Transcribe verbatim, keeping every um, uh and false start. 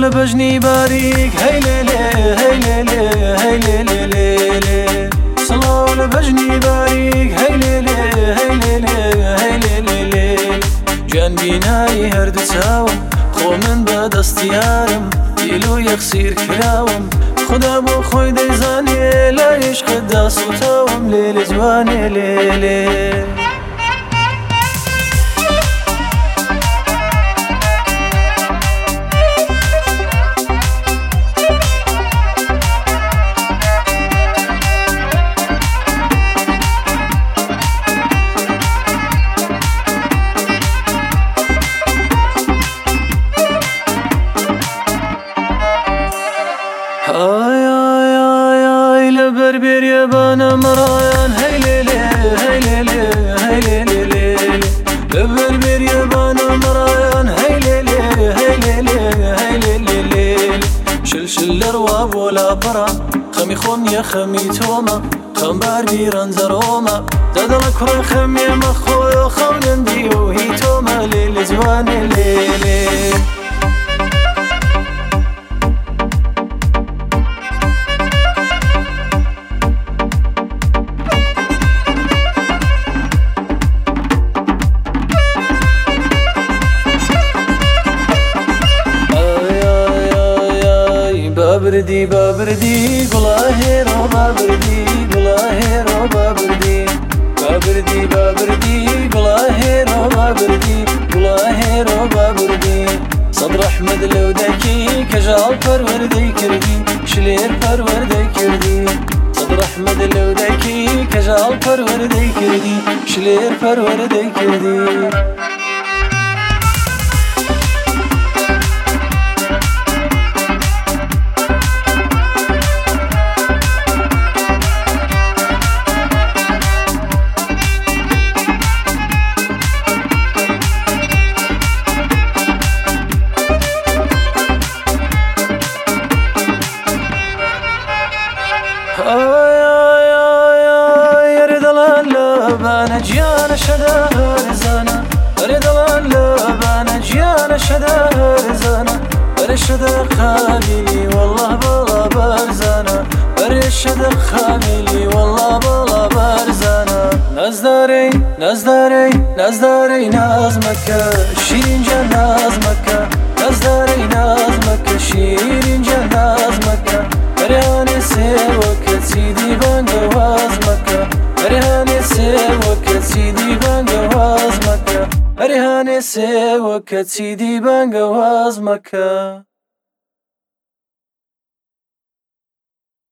بجنی باریک هی لیلی هی لیلی هی لیلی لیلی سڵاو لە بەژنی باریک هەی لێلێ هەی لێلێ هەی لێلێ لێل گیان بینایی هەردوو چاوم خۆ من بە دەستیارم دیل و یەخسیر کراوم خدا بۆ خۆی دەیزانێ لە عیشقتدا سوتاوم لێلێ جوانێ لێلێ آی آی آی آی لەبەر بێریەبانە مەڕایان هەی لێلێ هەی لێلێ هەی لێلێ لێل لەبەر بێریەبانە مەڕایان هەی لێلێ هەی لێلێ هەی لێلێ لێل شلشل لەڕوا بۆ لاپەڕە خەمی خۆم نییە خەمی تۆمە خەمبار بیرەنجە ڕۆمە دەدەڵە کوڕە خەمێمە خۆیۆ خەونەندی و هی تۆمە لێلێ جوانێ لێلێ بابردی بابردی گوڵا هێرۆ بابردی گوڵا هێرۆ بابردی بابردی بابردی گوڵا هێرۆ بابردی گوڵا هێرۆ بابردی سەد ڕەحمەت لەو دەکی کەژاڵ پەروەردەی کردی شلێر پەروەردەی کردی سەد ڕەحمەت لەو دەکی کەژاڵ پەروەردەی کردی شلێر پەروەردەی کردی آی آی آی آی ئەرێ دەڵان لەبانە گیانە شەدا هەرزانە ئەرێ دەڵان لەبانە گیانە شەدا هەرزانە ئەرێ شەدا خامیلی وەڵڵا بەڵا بەرزانە ئەرێ شەدا خامیلی وەڵڵا بەڵا بەرزانە نازدارەی نازدارەی نازدارەی ناز مەکە شیرینجان ناز مەکە نازدارەی ناز مەکە شیرینجان ناز مەکە ئەرێهانێ سێوە کەچی دیبانگە واز مەکە ئەرێهانێ سێوە کەچی دیبانگە واز مەکە ئەرێهانێ سێوە کەچی دیبانگە واز مەکە